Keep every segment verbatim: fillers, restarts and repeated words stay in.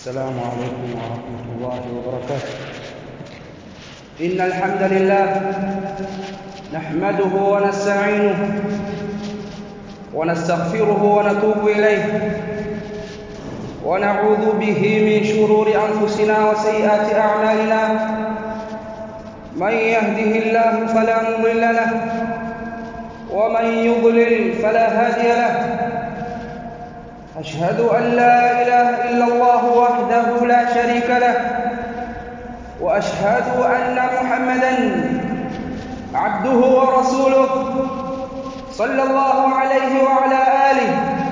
السلام عليكم ورحمة الله وبركاته. إن الحمد لله نحمده ونستعينه ونستغفره ونتوب إليه ونعوذ به من شرور أنفسنا وسيئات أعمالنا. من يهده الله فلا مضل له ومن يضلل فلا هادي له. أشهد أن لا إله إلا الله وحده لا شريك له وأشهد أن محمدًا عبده ورسوله صلى الله عليه وعلى آله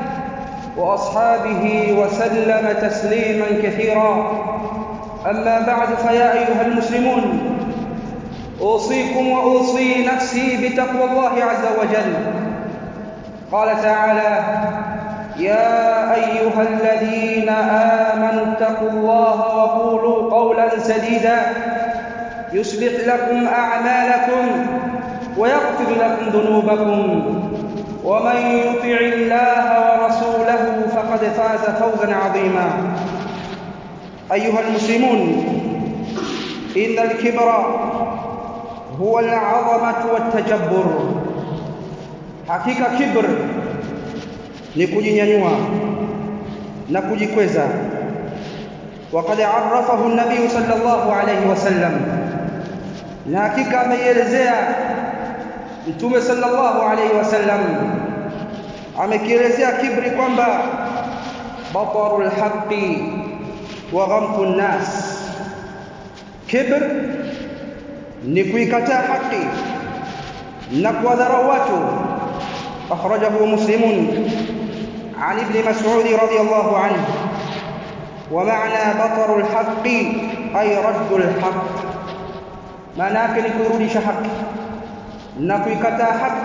وأصحابه وسلم تسليمًا كثيرًا. أما بعد، فيا أيها المسلمون، أوصيكم وأوصي نفسي بتقوى الله عز وجل. قال تعالى: يا أيها الذين آمنوا اتقوا الله وقولوا قولا سديدا يصلح لكم أعمالكم ويغفر لكم ذنوبكم ومن يطع الله ورسوله فقد فاز فوزا عظيما. أيها المسلمون، إن الكبر هو العظمة والتجبر. حقيقة كبر ni kujinyanyua na kujikweza. Waqad arafahu an-nabiy sallallahu alayhi wasallam, na hakika ameelezea Mtume sallallahu alayhi wasallam, amekielezea kibri kwamba batarul haqqi wa ghamtun nas. Kibr ni kuikataa haki na kuwadharau watu. akhrajahu muslimun عن ابن مسعود رضي الله عنه. ومعنى بطر الحق أي رد الحق، معناه كنكرودش حق نكويكتا حق.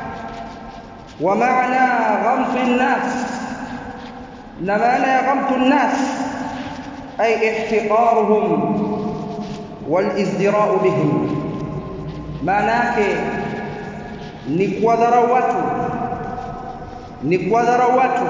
ومعنى غمط الناس، معنى غمط الناس أي احتقارهم والازدراء بهم، معناه نكوذروا watu ni kuwadharau watu.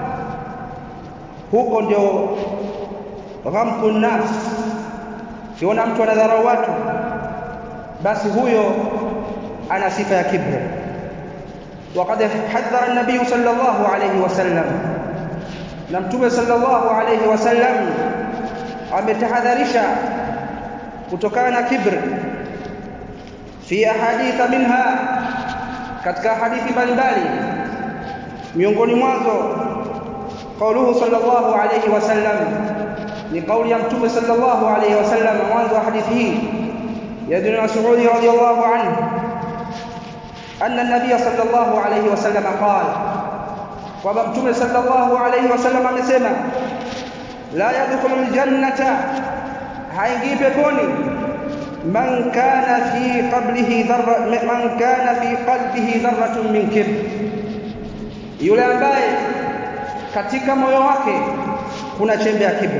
Huko ndio ghamtu nnas. Kiona mtu anadharau watu, basi huyo ana sifa ya kibri. Waqad hadhara an-nabiy sallallahu alayhi wasallam, na Mtume sallallahu alayhi wasallam ametahadharisha kutokana na kibri fi ahadith minha, katika hadithi mbalimbali. Miongoni mwazo kauluhu sallallahu alayhi wasallam, ni kauli ya Mtume sallallahu alayhi wasallam mwanzo wa hadithi hii ya Ibn Mas'ud radhiyallahu anhu, anna an-nabiy sallallahu alayhi wasallam qala, kwamba Mtume sallallahu alayhi wasallam amesema: la yadkhulul jannata, haingii peponi, man kana fi qablihi dharra man kana fi qalbihi dharratun min kibr, yule ambaye katika moyo wake kuna chembe ya kibri.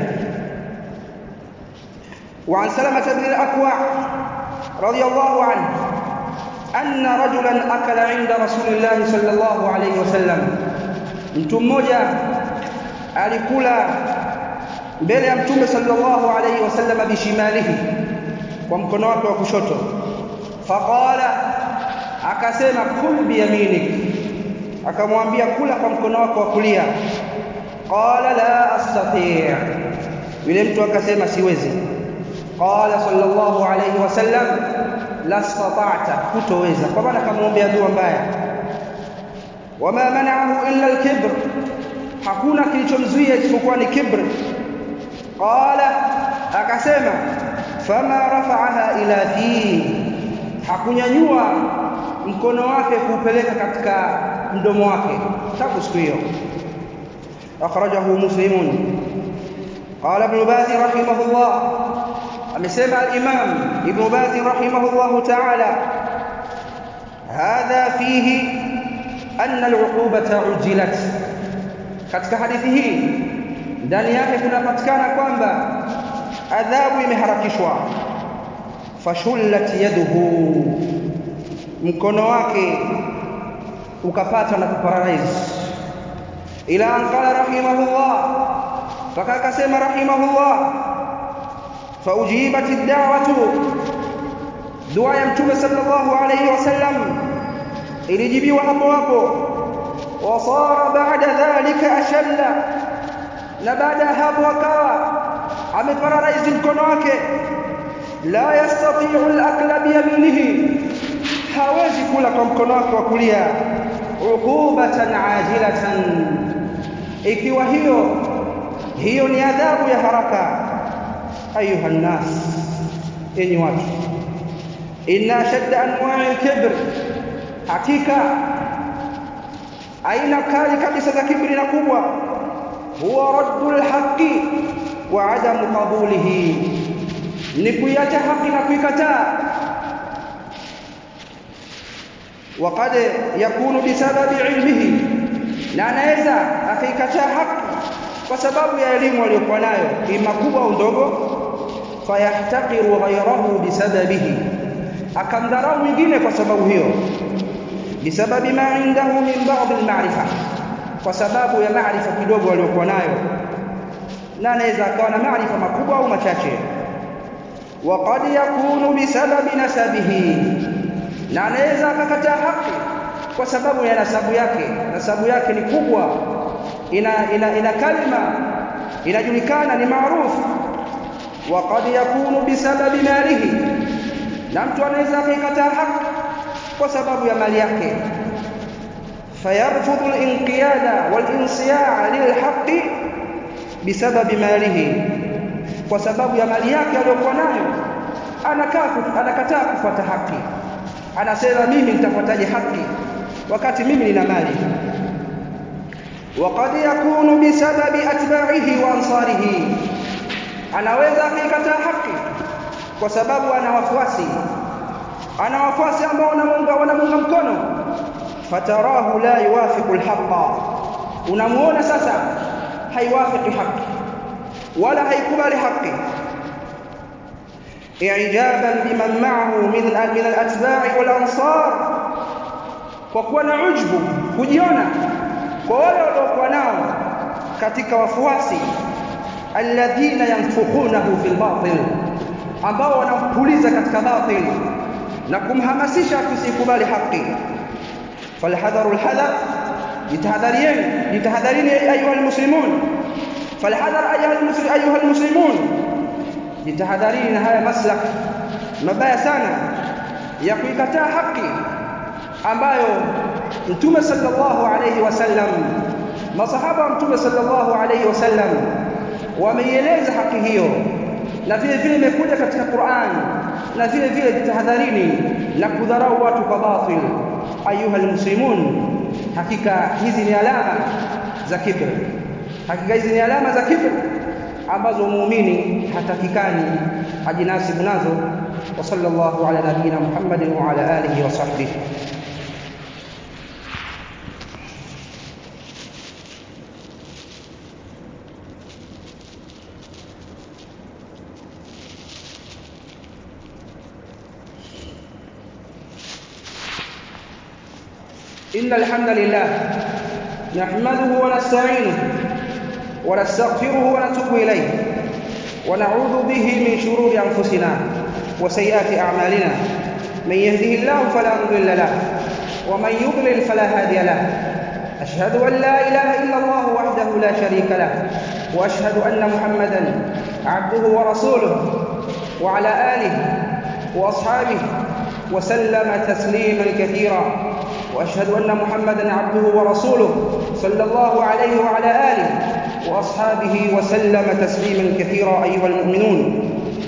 Wa an Salamah ibn al-Akwa' radiyallahu anhu anna rajulan akala 'inda Rasulillah sallallahu alayhi wasallam, mtu mmoja alikula mbele ya Mtume sallallahu alayhi wasallam bishimalihi, kwa mkono wake wa kushoto. Faqala, akasema: kul biyaminik, akamwambia kula kwa mkono wako wa kulia. Qala la astati', yule mtu akasema siwezi. Qala sallallahu alayhi wasallam la istata'ta, hutoweza. Kwa maana akamwombea dua mbaya. Wama mana'ahu illa al-kibr, hakuna kilichomzuia isipokuwa ni kibr. Qala, akasema fama rafa'aha ila fi, hakunyanyua mkono wake kupeleka katika mdomo wake tangu siku hiyo. Akhrajahu Muslimun. Qala Ibn Baz rahimahullah, amesema al-Imam Ibn Baz rahimahullah ta'ala, hadha fihi anna al-'uqubata ujilat, katika hadithi hii ndani yake kunapatikana kwamba adhabu imeharakishwa. Fashullat yaduhu, mkono wake ukapata na kuparalyze. Ila an qala rahimahullah, mpaka akasema rahimahullah, faujibat ad-da'watu, dua ya mtume sallallahu alayhi wasallam ilijibiwa hapo hapo. Wasara ba'da dhalika ashalla, na baada hapo akawa ameparalaizi mkono wake. La yastati'u al-akla biyaminihi, hawezi kula kwa mkono wake wa kulia. Uqubatan ajilatan, ikiwa hiyo hiyo ni adhabu ya haraka. Ayuha nnas, enyi watu, inna shadda anwa'i al-kibr, hakika aina kali kabisa za kibri na kubwa, huwa raddul haqqi wa adamu qabulihi, ni kuiacha haki na kuikataa. Waqad yakunu bisababi ilmihi, na anaweza akaikataa haki kwa sababu ya elimu aliyokuwa nayo, ima kubwa au ndogo. Fayahtaqiru ghayrahu bisababihi, akamdharau mwingine kwa sababu hiyo. Bisababi ma indahu min ba'd al-ma'rifa, kwa sababu ya maarifa kidogo aliyokuwa nayo, na anaweza akawa na maarifa makubwa au machache. Waqad yakunu bisababi nasabihi, na anaweza akakataa haki kwa sababu ya nasabu yake. Nasabu yake ni kubwa, ina ina, ina kalima inajulikana, ni maarufu. Waqad yakunu bisababi malihi, na mtu anaweza akakataa haki kwa sababu ya mali yake. Fayarfudhu al-inqiyada wal-insiyaa lil-haqqi bisababi malihi, kwa sababu ya mali yake aliyokuwa nayo anakaa anakataa kufuata haki. Anasema mimi nitafuataje haki wakati mimi nina mali. Waqad yakunu bisababi atba'ihi wa ansarihi, anaweza akikataa haki kwa sababu ana wafuasi, ana wafuasi ambao wanamunga wanamunga mkono. Fatarahu la yuwafiqu al-haqqa, unamuona sasa haiwafiki haki wala haikubali haki. I'jaban biman ma'ahu min min al-atba'i wal ansar, kwa kuwa na ujbu, kujiona kwa wale waliokuwa nao katika wafuasi. Alladhina yanfukhunahu fil batil, ambao wanampuliza katika batil na kumhamasisha kusikubali haki. Falhadharu alhadhar, jitahadharini jitahadharini ayuha almuslimun. Falhadhar ayuha almuslimun, jitahadharini na haya maslak mabaya sana ya kuikataa haki ambayo Mtume sallallahu alayhi wasallam, masahaba wa Mtume sallallahu alayhi wasallam wameieleza haki hiyo, na vile vile imekuja katika Qur'an. Na vile vile jitahadharini na kudharau watu kwa batil. Ayuha almuslimun, hakika hizi ni alama za kibr, hakika hizi ni alama za kibr ambazo muumini hatakikani ajinasibu nazo. Wa sallallahu ala nabiyina Muhammadin wa ala alihi wa sahbihi. إن الحمد لله نحمده ونستعينه ونستغفره ونتوب إليه، ونعوذ به من شرور أنفسنا وسيئات أعمالنا. من يهده الله فلا مضل له، ومن يضلل فلا هادي له. أشهد أن لا إله إلا الله وحده لا شريك له، وأشهد أن محمدا عبده ورسوله، وعلى آله وأصحابه وسلم تسليما كثيرا. وأشهد أن محمدا عبده ورسوله صلى الله عليه وعلى آله وأصحابه وسلم تسليما كثيرا. أيها المؤمنون،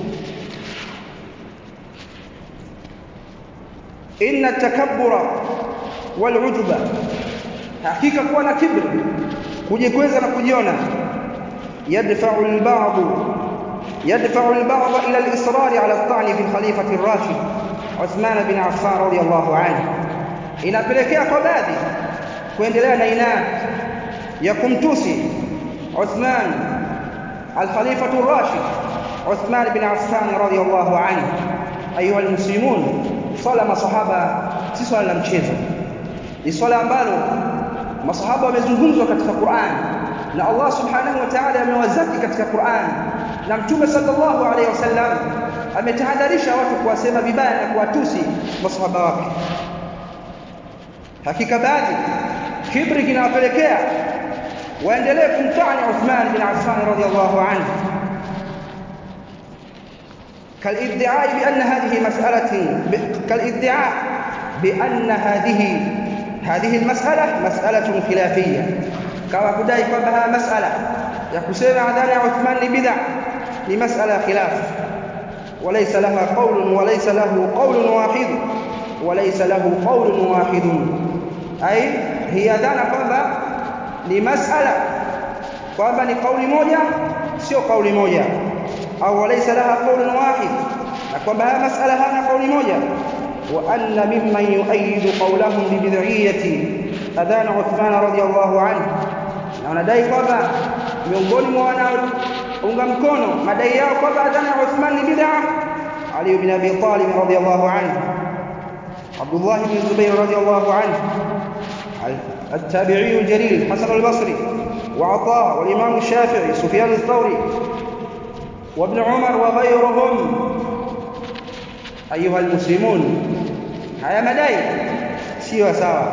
إن التكبر والعجب، حقيقة كوانا كبر kujikweza na kujiona, يدفع البعض يدفع البعض إلى الإصرار على الطعن في الخليفة الراشد عثمان بن عفان رضي الله عنه. Inapelekea kwa baadhi kuendelea na inadi ya kumtusi Uthman al-Khalifa ar-Rashid Uthman bin Affan radiyallahu anhu. Ayuha almuslimun, swala masahaba si swala la mchezo, ni swala ambalo masahaba wamezungumzwa katika Qur'an na Allah subhanahu wa ta'ala amewazaki katika Qur'an, na Mtume sallallahu alaihi wasallam ametahadharisha watu kuwasema vibaya na kuwatusi masahaba wake. Hakika baadhi kibri kinawapelekea waendelee kumtani Uthman bin Affan radhiyallahu anhu, كالادعاء بأن هذه مسألة كالادعاء بأن هذه هذه المسألة مسألة خلافية، كما kudai kwamba masala ya kusema adhana ya Uthman ni bid'a ni masala khilaf, وليس لها قول وليس له قول واحد وليس له قول واحد، أي هي dhana kwamba ni masala kwamba ni kauli moja sio kauli moja, au وليس لها قول واحد na kwamba haya masala hana kauli moja. وأن ممن يؤيد قولهم ببدعية أذان عثمان رضي الله عنه، na wanadai kwamba miongoni mwa wanaounga mkono madai yao kwamba adhana ya Uthman ni bid'a Ali ibn Abi Talib radhiyallahu anhu, Abdullah ibn Zubayr radhiyallahu anhu, التابعي الجليل حسن البصري وعطاء والإمام الشافعي سفيان الثوري وابن عمر وغيرهم. أيها المسلمون، haya madai sio sawa.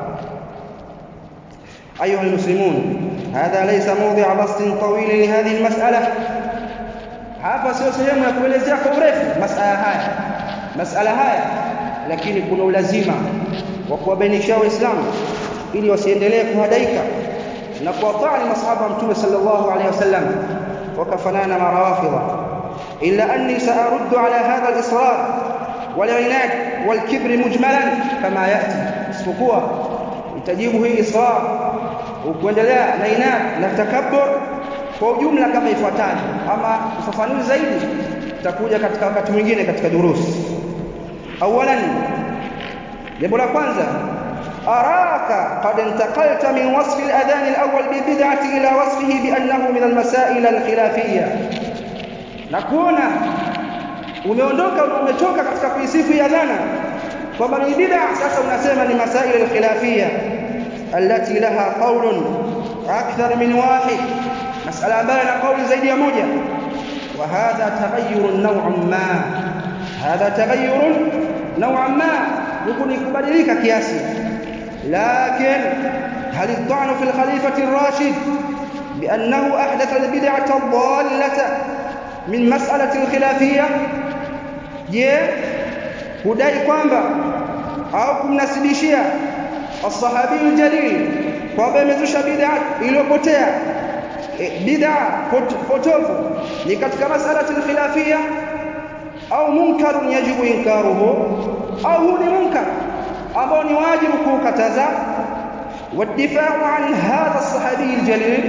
أيها المسلمون، هذا ليس موضع بسط طويل لهذه المسألة. hapa sio sehemu ya kuelezea kwa urefu masala haya masala haya lakini kuna ulazima wa kuwabainisha Waislamu ili wasiendelee kuhadaika na kuwatii masahaba Mtume sallallahu alayhi wasallam wakafanana na rawafidha. illa anni sa'aruddu ala hadha al-israr wal-inad wal-kibr mujmalan kama yati, isipokuwa itajibu hii israr kuendelea na inad na takabbur kwa ujumla kama ifuatavyo, ama ufafanuzi zaidi utakuja katika wakati mwingine katika durusi. Awalan, jambo la kwanza, araka qad intaqalta min wasf al-adhan al-awwal bi bid'ati ila wasfihi bi annahu min al-masail al-khilafiyya, na kuona umeondoka umetoka katika kuisifu adhana kwamba ni bid'a, sasa unasema ni masail al-khilafiyya allati laha qawlun akthar min wahid, masala ambayo ina kauli zaidi ya moja. Wa hadha taghayyurun naw'an ma, hadha taghayyurun naw'an ma, huku ni kubadilika kiasi. Lakin hal at-ta'nu fi al-khalifati ar-rashid bi annahu ahdatha al-bid'ata ad-dallata min mas'alati al-khilafiyya, je, hudai kwamba au kumnasibishia as-sahabi al-jalil kwamba amezusha bid'a iliyopotea, bid'a potofu ni katika masalati al-khilafiyya, au munkarun yajibu inkaruhu, au hu ni munkar ambao ni wajibu kukataza. wadifa'u an hadha as-sahabi al-jalil,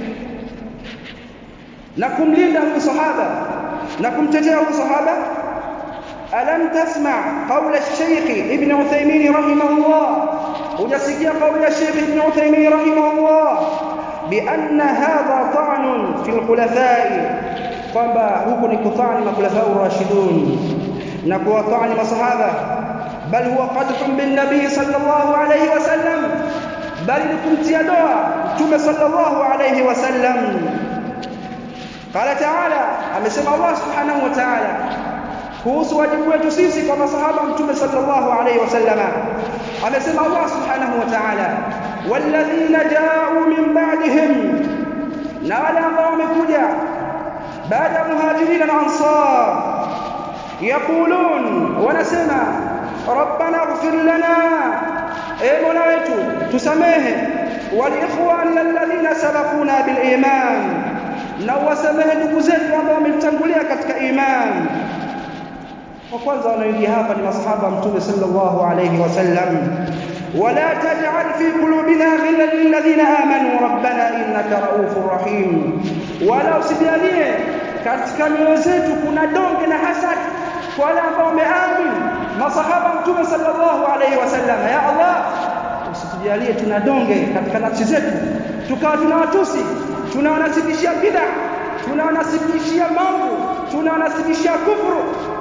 na kumlinda huyu sahaba na kumtetea huyu sahaba. alam tasma' qawla ash-shaykh ibn Uthaymeen rahimahullah, hujasikia qawla ya Sheikh ibn Uthaymeen rahimahullah بأن هذا طعن في الخلفاء، kwamba huku ni kutani makhulafa ar-rashidun na kuwatani masahaba. bal huwa qadhun bin nabii sallallahu alayhi wasallam, bali ni kumtia doa Mtume sallallahu alayhi wasallam. qala ta'ala, amesema Allah subhanahu wa ta'ala kuhusu wajibu wetu sisi kwa masahaba Mtume sallallahu alayhi wasallam, amesema Allah subhanahu wa ta'ala walladhina ja'u min ba'dihim, na wale ambao wamekuja baada ya muhajirin na ansar, yaqulun, wanasema rabbana ighfir lana, e mola wetu tusamehe, wal ikhwana alladhina sabaquna bil iman, na wasamehe ndugu zetu ambao wametangulia katika iman. Wa kwanza wanaoingia hapa ni masahaba Mtume sallallahu alayhi wasallam. ولا تجعل في قلوبنا غلا للذين آمنوا ربنا إنك رؤوف رحيم, wala usijalie katika mioyo zetu kuna donge na hasad kwa wale ambao wameamini masahaba Mtume sallallahu alayhi wasallam. Ya Allah, usitujalie tuna donge katika nafsi zetu tukawa tunawatusi, tunawanasibishia bid'a, tunawanasibishia mambo, tunawanasibishia kufuru.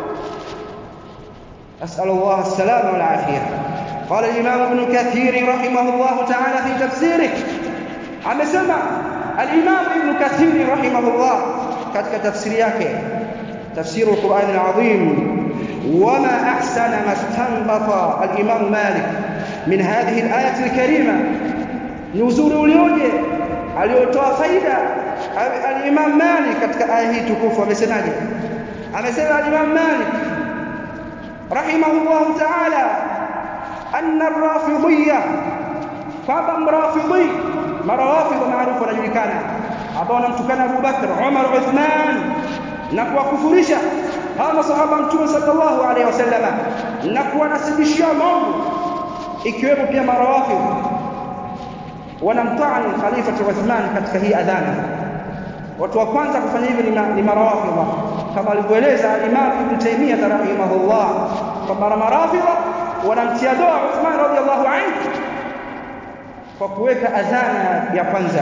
أسأل الله السلامة والعافية. قال الإمام ابن كثير رحمه الله تعالى في تفسيره, amesema al-Imam Ibn Kathir rahimahullah katika tafsiri yake tafsiri al-Qur'an al-Azim wama ahsana ma istanbata al-Imam Malik min hadhihi al-ayati al-karima nuzuri ulioje aliotoa faida al-Imam Malik katika aya hii tukufu amesemaje amesema al-Imam Malik rahimahullah ta'ala anna ar-rafidiyya kwamba mrafidhi marawafidh maarufu wanajulikana ambao wanamtukana Abu Bakr Umar Uthman na kuwakufurisha hawa masahaba mtume sallallahu alaihi wasallam na kuwanasibishia mambo ikiwemo pia marawafidh wanamtaani Khalifa Uthman katika hii adhana. Watu wa kwanza kufanya hivyo ni marawafidh kama alivyoeleza Imam Ibn Taymiyyah rahimahullah kwamba marawafidh wanamtia doa Uthman radhiyallahu anhu kwa kuweka adhana ya kwanza.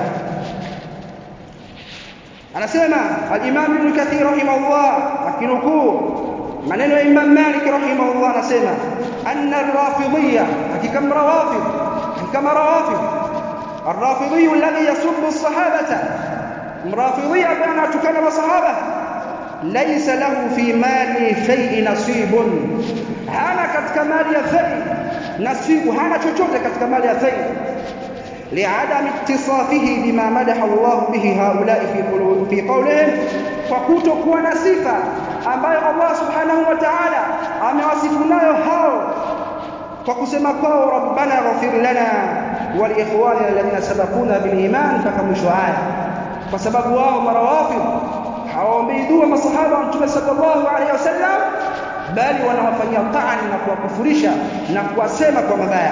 Anasema al-Imam Ibn Kathir rahimahullah akinukuu maneno ya Imam Malik rahimahullah anasema anna ar-rafidiyya hakika marawafidh hakika marawafidh ar-rafidiyyu alladhi yasubbu as-sahabata mrafidiyya kana tukana masahaba laysa lahu fi mali shay'in nasibun hana katika mali ya fai nasibu hana chochote katika mali ya fai li'adami ittisafihi bima madaha Allah bihi haula'i fi qulubi fi qawlihim fakutokuwa na sifa ambayo Allah subhanahu wa ta'ala amewasifu nayo hao kwa kusema kwao rabbana ghfir lana wa li ikhwanina alladhina sabaquna bil iman mpaka mwisho aya kwa sababu wao marawafidh hawaombi dua masahaba wa Mtume sallallahu alaihi wasallam bali wanawafanyia ta'ani na kuwakufurisha na kuwasema kwa mabaya.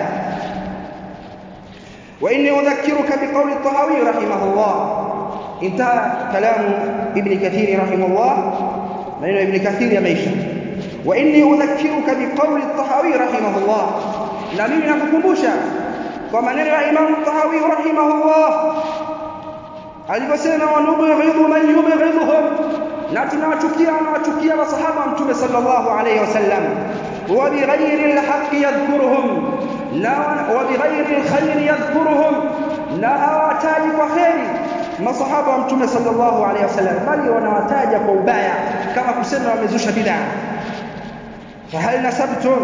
Wa inni udhakkiruka biqawli at-Tahawi rahimahullah intaha kalamu Ibn Kathir rahimahullah maneno Ibn Kathir yameisha. Wa inni udhakkiruka biqawli at-Tahawi rahimahullah na mimi nakukumbusha kwa maneno ya Imam at-Tahawi rahimahullah aliposema wanubghidhu man yubghidhuhum na tunawachukia wanawachukia masahaba Mtume sallallahu alayhi wasallam wa bighayri alhaqqi yadhkuruhum la wa bighayri alkhayri yadhkuruhum la hawataji kwa khairi masahaba wa Mtume sallallahu alayhi wasallam bali wanawataja kwa ubaya kama kusema wamezusha bid'a fahal nasabtum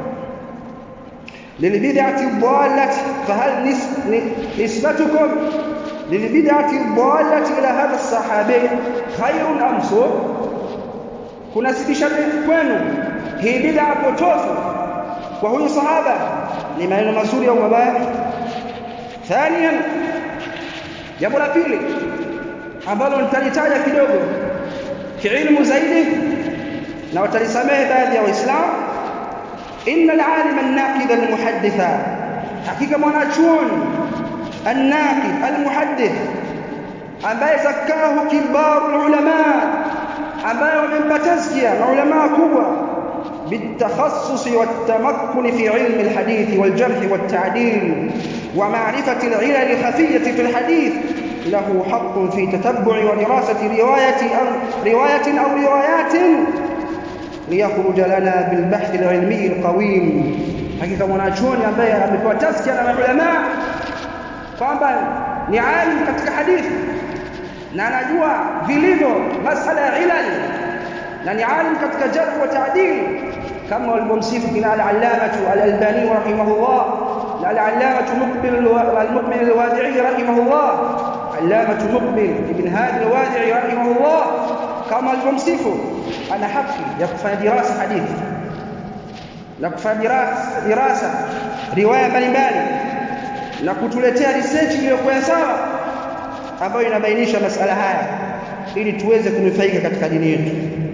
lilbid'ati dhallati fahal nisbatukum للبدعة الضالة إلى هذا الصحابي خير أم سوء kunasibisha kwenu hii bid'a potofu kwa huyu sahaba ni maneno mazuri au mabaya. Thaniyan jambo la pili ambalo nitalitaja kidogo kiilmu zaidi na watalisamehe baadhi ya waislamu inna al-alima an-naqid al-muhadditha hakika mwanachuoni الناقد المحدث ambaye zakahu kibaru ulama ambaye wamempa tazkia na ulama kubwa بالتخصص والتمكن في علم الحديث والجرح والتعديل ومعرفة العلل الخفية في الحديث له حق في تتبع ودراسة رواية أو رواية أو روايات ليخرج لنا بالبحث العلمي القويم حقيقة mwanachuoni ambaye amepewa tazkia na ulama kwamba ni alim katika hadithi na anajua vilivyo masala ya ilal na ni alim katika jarh wa ta'dil kama walivyomsifu kina al-allamatu al-albani rahimahullah na al-allamatu muqbil al-muqbil al-wadi'i rahimahullah allamatu muqbil ibn hadi al-wadi'i rahimahullah kama walivyomsifu ana haki ya kufanya dirasa hadithi na kufanya dirasa dirasa riwaya mbalimbali na kutuletea research iliyokuwa sawa ambayo inabainisha masala haya ili tuweze kunufaika katika dini yetu.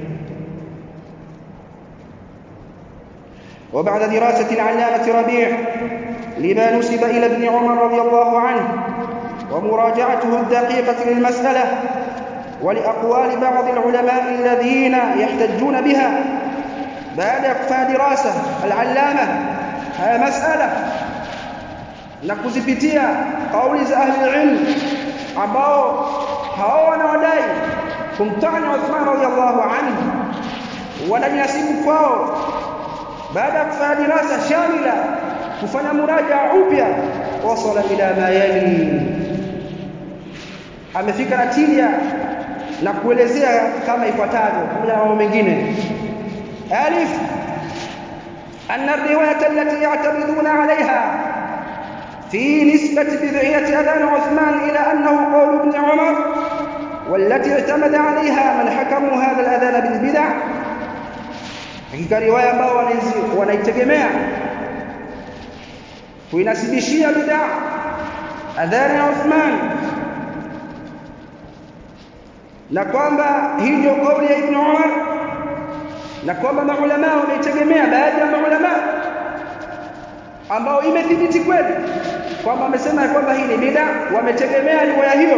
وبعد دراسة العلامة ربيع لما نسب إلى ابن عمر رضي الله عنه ومراجعته الدقيقة للمسألة ولأقوال بعض العلماء الذين يحتجون بها بعد إقفاء دراسة العلامة هذه مسألة na kuzipitia kauli za ahli ilm ambao hao wanaodai kumtania Uthman radhiallahu anhu wanajinasibu kwao baada ya kufanya dirasa shamila kufanya murajaa upya wasala ila ma yali amefika natija na kuelezea kama ifuatavyo pamoja na mambo mengine. Alif, anna riwayat allati ya'tamiduna 'alayha في نسبة بدعية أذان عثمان إلى أنه قول ابن عمر والتي اعتمد عليها من حكموا هذا الأذان بالبدع. hakika riwaya ambao wanaitegemea kuinasibishia bid'a adhani ya Uthman na kwamba hii ndio kauli ya Ibn Umar na kwamba maulama wameitegemea, baadhi ya maulama ambao imethibiti kweli kwamba amesema kwamba hii ni bid'a, wametegemea riwaya hiyo.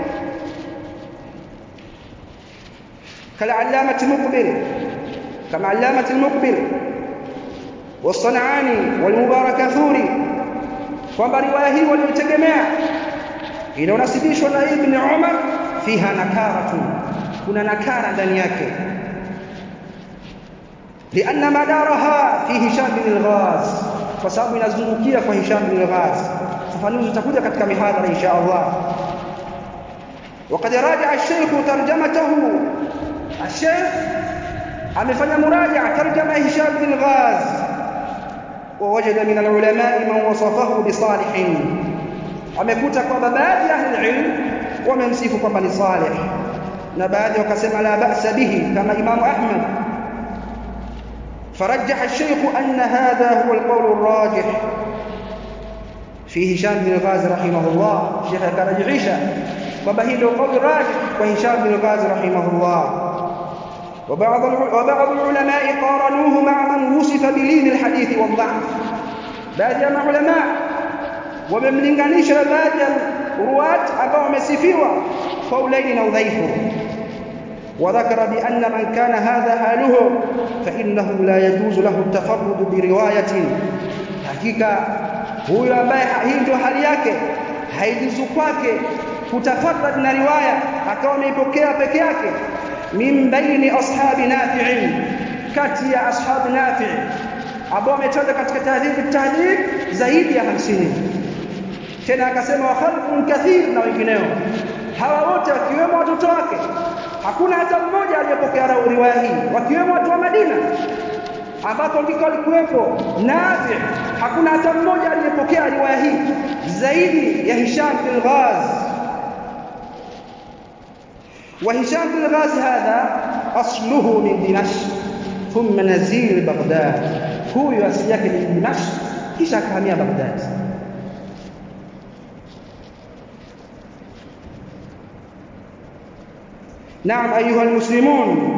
kala allamati Muqbil, kama allamati Muqbil والصنعاني والمباركاثوري, kwamba riwaya hii walitegemea inaonasibishwa na Ibn Umar, fiha nakaratu, kuna nakara ndani yake, lianna madaraha fi Hisham bin al-Ghaz, kwa sababu inazungukia kwa Hisham bin al-Ghaz. Fafanuzi utakuja katika mihadhara insha Allah. وقد راجع الشيخ ترجمته, الشيخ amefanya muraja tarjama Hisham bin al-Ghaz, ووجد من العلماء من وصفه بصالح, amekuta kwamba baadhi ya ahli wamemsifu kwamba ni salih na baadhi wakasema la ba'sa bihi kama Imam Ahmad. فرجح الشيخ أن هذا هو القول الراجح في هشام بن الغاز رحمه الله. الشيخ كان يعيشه kwamba hii ndio kauli rajih kwa Hisham bin al-Ghaz rahimahullah. وبعض وبعض العلماء قارنوه مع من وصف بلين الحديث والضعف, baadhi ya maulama wamemlinganisha na baadhi ya ruwat ambao wamesifiwa kwa ulaini na udhaifu. وذكر بأن من كان هذا حاله فإنه لا يجوز له التفرد برواية, hakika huyo ambaye hii ndio hali yake haijuzu kwake kutafarrad na riwaya akawa ameipokea peke yake, min baini ashabi Nafi', kati ya ashabi Nafi' ambao ametaja katika tahdhib tahdhib zaidi ya hamsini. Tena akasema wa khalqun kathir, na wengineo hawa wote wakiwemo watoto wake, hakuna hata mmoja aliyepokea riwaya hii, wakiwemo watu wa Madina ambapo ndiko alikuwepo Nafi', hakuna hata mmoja aliyepokea riwaya hii zaidi ya Hisham bin al-Ghaz. وهشام بن الغاز هذا أصله من دمشق ثم نزيل بغداد, huyo asili yake ni Dimashq kisha akahamia Baghdad. نعم أيها المسلمون,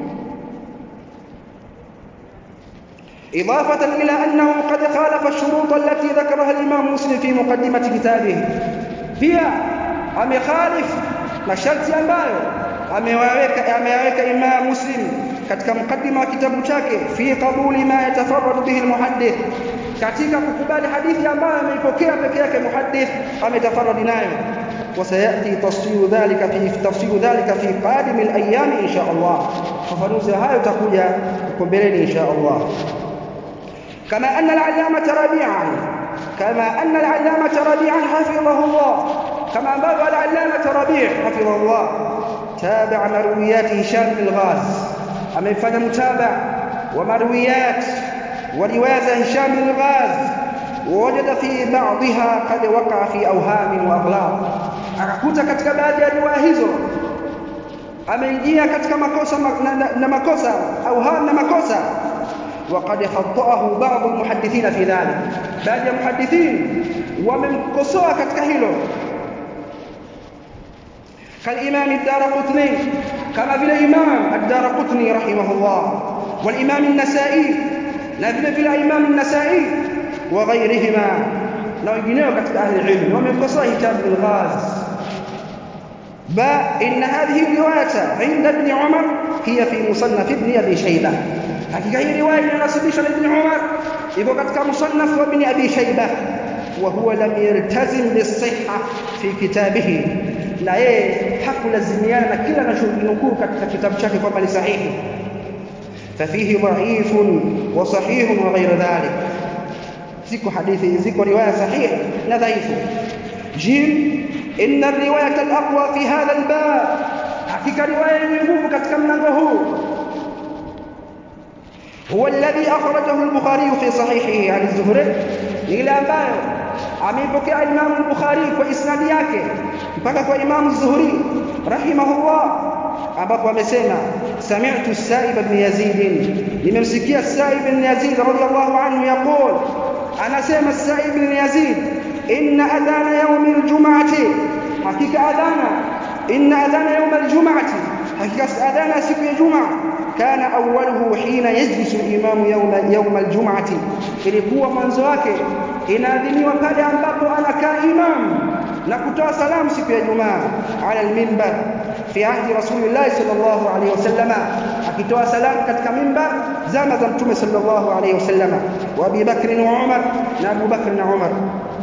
إضافة إلى أنه قد خالف الشروط التي ذكرها الإمام مسلم في مقدمة كتابه, pia amekhalif masharti ambayo amewaweka ameweka Imam Muslim katika mukaddima wa kitabu chake, fi qabuli ma yatafarradu bihi almuhaddith, katika kukubali hadithi ambayo ameipokea peke yake muhaddith ametafarradi nayo. وسياتي تفصيل ذلك في تفصيل ذلك في قادم الايام ان شاء الله, fafanuzi hayo utakuja huko mbeleni insha Allah. كما أن العلامة ربيعا كما أن العلامة ربيعا حفظه الله كما باب العلامة ربيع حفظه الله تابع مرويات هشام بن الغاز, amefanya متابع ومرويات وروايات هشام بن الغاز, ووجد في بعضها قد وقع في أوهام وأغلاط, akakuta katika baadhi ya riwaya hizo ameingia katika makosa na makosa auham na makosa. وقد خطأه بعض المحدثين في ذلك, baadhi ya muhaddithin wamemkosoa katika hilo, كالإمام الدارقطني, كما vile Imam الدارقطني رحمه الله, والإمام النسائي, na vile vile Imam النسائي وغيرهما, na wengineo katika ahli ilmu wamemkosoa Hisham bin al-Ghaz. ba inna hadhihi riwayata inda ibn Umar hiya fi musannaf ibn Abi Shaybah, hakika hii riwaya inasibishwa na Ibn Umar ipo katika musannaf wa Ibn Abi Shaybah, wa huwa lam yaltazim bis-sihha fi kitabihi, na yeye hakulazimiana na kila anachonukuu katika kitabu chake kwamba ni sahihi. fafihi dha'ifun wa sahihun wa ghayr dhalik, ziko hadithi ziko riwaya sahihi na dhaifu. jim inna ar-riwayata al-aqwa fi hadha al-bab, hakika riwaya yenye nguvu katika mlango huu huwa alladhi akhrajahu al-Bukhari fi sahihihi an az-Zuhri, ile ambayo ameipokea Imam al-Bukhari kwa isnadi yake mpaka kwa Imam az-Zuhri rahimahullah, ambapo amesema sami'tu Sa'ib ibn Yazid, nimemsikia Sa'ib ibn Yazid radiyallahu anhu yaqul, anasema Sa'ib ibn Yazid, inna adhana yawm al-jum'ati, hakika adhana, inna adhana yawm al-jum'ati, hakika adhana siku ya Jumaa, kana awwaluhu hina yajlisu al-imamu yawm yawm al-jum'ati, ilikuwa mwanzo wake inaadhiniwa pale ambapo anakaa imam na kutoa salamu siku ya Jumaa ala al-minbar fi ahdi Rasulillah sallallahu alayhi wasallam, akitoa salamu katika minbar zama za Mtume sallallahu alayhi wasallam, wa Abi Bakr wa Umar, na Abu Bakr na Umar.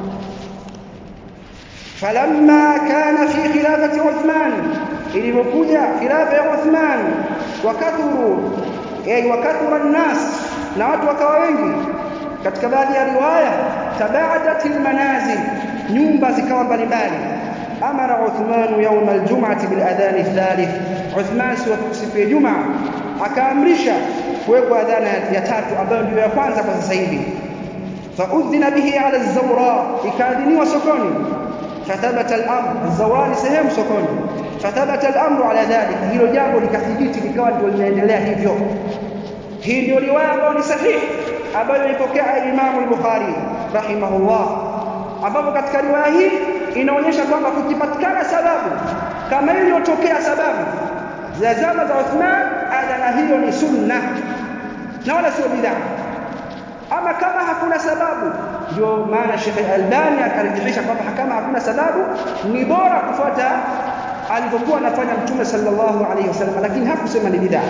Falamma kana fi khilafati Uthman, ilipokuja khilafa ya Uthman, wakathuru ay wakathura an-nas, na watu wakawa wengi, katika baadhi ya riwaya tabaadatil manazil, nyumba zikawa mbalimbali. Amara Uthman yawm al-jum'ati bil adhan ath-thalith, Uthman siku ya Jumaa akaamrisha kuwekwa adhana ya tatu ambayo ndio ya kwanza kwa sasa hivi. Fa udhina bihi ala az-zawra, ikaadhiniwa sokoni. Fathabata al-amr, az-zawra ni sehemu sokoni. Fathabata al-amru ala dhalika, hilo jambo likathibiti likawa ndio linaendelea hivyo. Hii ndio riwaya ambayo ni sahihi ambayo ilipokea Imam al-Bukhari rahimahullah, ambapo katika riwaya hii inaonyesha kwamba kukipatikana sababu kama iliyotokea sababu za zama za Uthman, adhana hiyo ni sunna na wala sio bid'a. Ama kama hakuna sababu, ndio maana Sheikh Al-Albani akaridhisha kwamba kama hakuna sababu ni bora kufuata alivyokuwa anafanya Mtume sallallahu alayhi wasallam, lakini hakusema ni bid'a.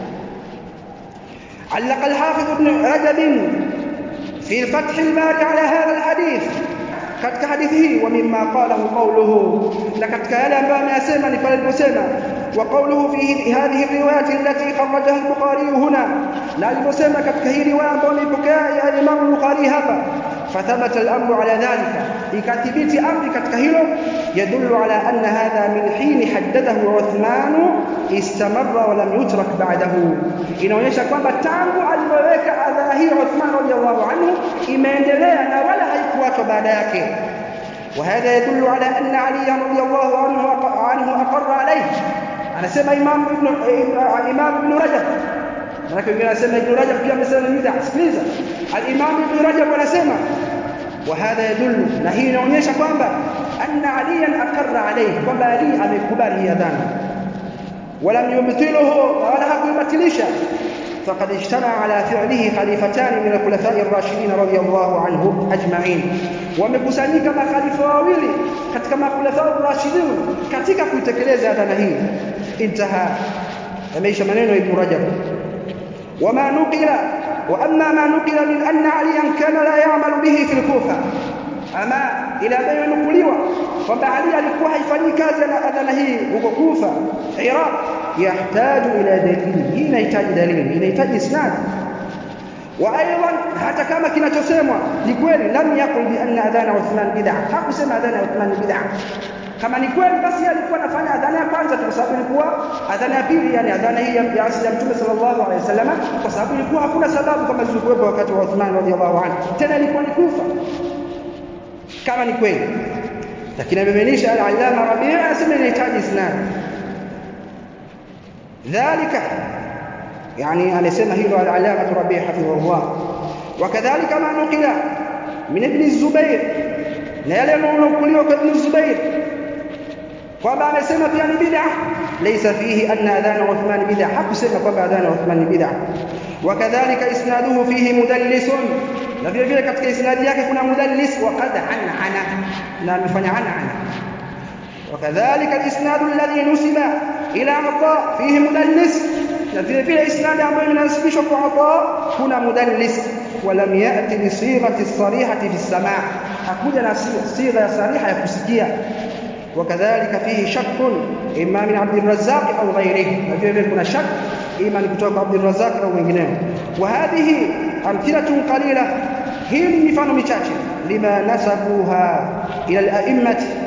علق الحافظ ابن رجب في فتح الباري على هذا الحديث katika hadithi hii, wa mimma qalahu qawluhu, na katika yale ambayo ameyasema ni pale aliposema wa qawluhu fi hadhihi riwayat allati kharrajaha al-Bukhari huna, na aliposema katika hii riwaya ambayo ilipokea ya Imam al-Bukhari hapa, fathabata al-amru ala dhalika, ikathibiti amri katika hilo, yadullu ala anna hadha min hin haddadahu Uthman istamarra wa lam yutrak ba'dahu, inaonyesha kwamba tangu alipoweka adhana hii Uthman radiyallahu anhu imeendelea na wala haikuachwa baada yake. وهذا يدل على أن علي رضي الله عنه عنه أقر عليه. أنا سمع إمام ابن إمام ابن رجب، لكن أنا سمع ابن رجب في مثلا البدع سكليزا الإمام ابن رجب ولا سمع. وهذا يدل نهي نونيشا kwamba أن عليا أقر عليه، kwamba Ali amekubali hii adhana, ولم يبطله ولا hakubatilisha. فقد اجتمع على فعله خليفتان من الخلفاء الراشدين رضي الله عنهم أجمعين، wamekusanyika makhalifa wawili katika makhulafa ar-rashidun katika kuitekeleza adhana hii. Intaha, yameisha maneno Ibn Rajab. Wama nuqila wa amma ma nuqila min anna aliyan kana la ya'malu bihi fi al-Kufa, ama ila bayo nukuliwa kwamba Ali alikuwa haifanyi kazi na adhana hii huko Kufa Iraq, yahtaju ila dalili, hii inahitaji dalili, inahitaji isnad. Wa aidan, hata kama kinachosemwa ni kweli, lam yaqul bi anna adhana Uthman bid'a, hakusema adhana Uthman bid'a. Kama ni kweli basi alikuwa anafanya adhana ya kwanza kwa sababu ilikuwa adhana ya pili, yani adhana hii ya asili ya Mtume sallallahu alaihi wasallam, kwa sababu ilikuwa hakuna sababu kama zilikuwepo wakati wa Uthman radhiallahu anhu, tena ilikuwa ni Kufa kama ni kweli. Lakini amebainisha al-Allama Rabi' asema inahitaji isnad dhalika, يعني amesema hilo al-Allama Rabi' hafidhahullah. Wakadhalika ma nuqila min Ibn Zubair, na yale yanayonukuliwa kwa Ibn Zubair kwamba amesema pia ni bid'a, laysa fihi anna adhana Uthman bid'a, hakusema kwamba adhana Uthman ni bid'a. Wakadhalika isnaduhu fihi mudallisun, na vile vile katika isnadi yake kuna mudallis, wa qad an'ana, na amefanya an'ana. Wakadhalika al-isnadu alladhi nusiba ila Ata fihi mudallis, na vile vile isnadi ambayo inasibishwa kwa Ata kuna mudallis. Walam ya'ti bi sighati as-sarihati fi as-sama', hakuja na sigha ya sariha ya kusikia. Wakadhalika fihi shakkun imma min Abd al-Razzaq au ghayrihi, na vile vile kuna shak ima ni kutoka Abd al-Razzaq au wengineo. Wa hadhihi amthilatun qalila, hii ni mifano michache, lima nasabuha ila al-a'immati,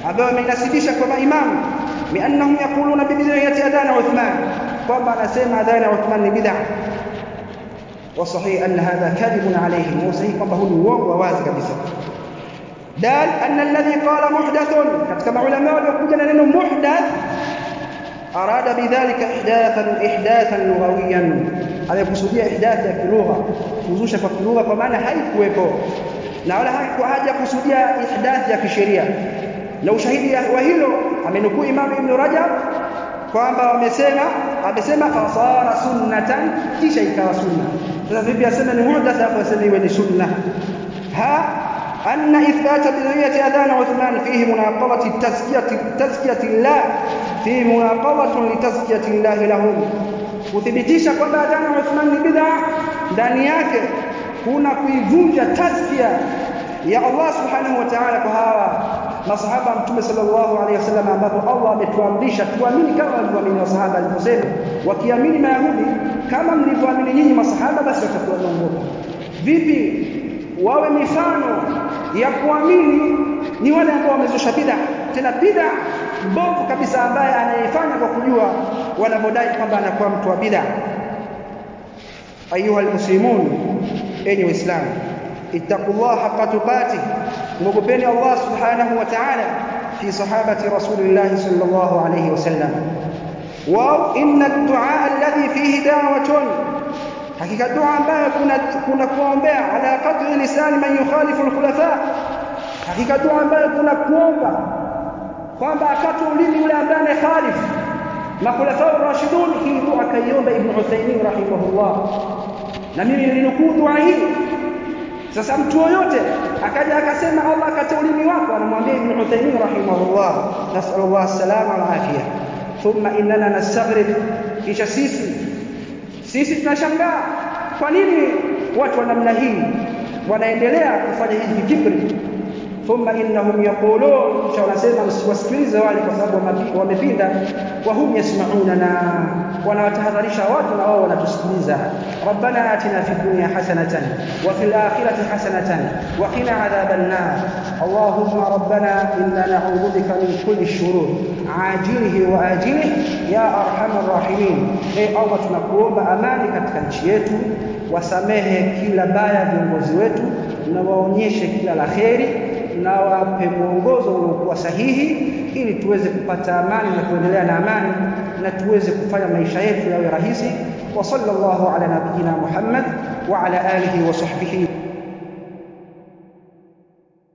ambao wamenasibisha kwa maimamu biannahum yaquluna bi bid'ati adhan Uthman, kwamba anasema adhan Uthman ni bid'a. وصحيح أن هذا كذب عليهم، وصحيح kwamba huu ni uongo wa wazi kabisa. dal anna alladhi qala muhdathun, katika maulama waliokuja na neno muhdath arada bidhalika ihdathan ihdathan lughawiyan, alikusudia ihdath ya kilugha, kuzusha kwa kilugha, kwa maana haikuwepo, na wala haikuwa haja kusudia ihdath ya kisheria. Na ushahidi wa hilo amenukuu Imam Ibn Rajab kwamba wamesema amesema fasara sunnatan, kisha ikawa sunna. Sasa vipi aseme ni muhdath hapo aseme iwe ni sunna? Ha anna ithbata bid'iyati adhan Uthman fihi munaqadati tazkiyati tazkiyati Allah, fihi munaqadatu li tazkiyati Allah lahum, kuthibitisha kwamba adhan Uthman ni bid'a, ndani yake kuna kuivunja tazkia ya Allah subhanahu wa ta'ala kwa hawa masahaba Mtume sallallahu alaihi wasallam, ambapo Allah ametuamrisha tuamini kama walivyoamini masahaba aliposema, wakiamini Mayahudi kama mlivyoamini nyinyi masahaba, basi watakuwa waongofu. Vipi wawe mifano ya kuamini ni wale ambao wamezusha bid'a, tena bid'a mbovu kabisa, ambaye anayefanya kwa kujua wanapodai kwamba anakuwa mtu wa bid'a. Ayuha almuslimun, enyi waislamu, ittaqullaha haqqa tuqatih, mwogopeni Allah subhanahu wa ta'ala fi sahabati rasulillah sallallahu alayhi wasallam. Wa inna ad-du'a alladhi fihi da'watun, hakika dua ambayo kuna kuna kuombea ala qadri lisan man yukhalifu al-khulafa, hakika dua ambayo kuna kuomba kwamba akati ulimi yule ambaye anakhalifu makhulafa ar-rashidun. Hii dua kaiomba Ibn Uthaymeen rahimahullah, na mimi nilinukuu dua hii. Sasa mtu yoyote akaja akasema Allah akata ulimi wako, anamwambia Ibn Uthaymeen rahimahullah, nasallallahu as-salama wal afiyah. Thumma innana nastaghrib, kisha sisi sisi tunashangaa kwa nini watu wa namna hii wanaendelea kufanya hivi kibri. Thumma innahum yaqulun, kisha wanasema msiwasikilize wale kwa sababu wamepinda, wa hum yasma'una, na wanawatahadharisha watu na wao wanatusikiliza. Rabbana atina fid dunya hasanatan wa fil akhirati hasanatan wa qina adhaban nar. Allahumma rabbana inna na'udhu bika min kulli shurur ajilihi wa ajilihi ya arhamar rahimin. Ee Allah, tunakuomba amani katika nchi yetu, wasamehe kila baya viongozi wetu, na waonyeshe kila laheri, na wape mwongozo uliokuwa sahihi, ili tuweze kupata amani na kuendelea na amani, na tuweze kufanya maisha yetu yawe rahisi. Wa sallallahu ala nabiyyina Muhammad wa ala alihi wa sahbihi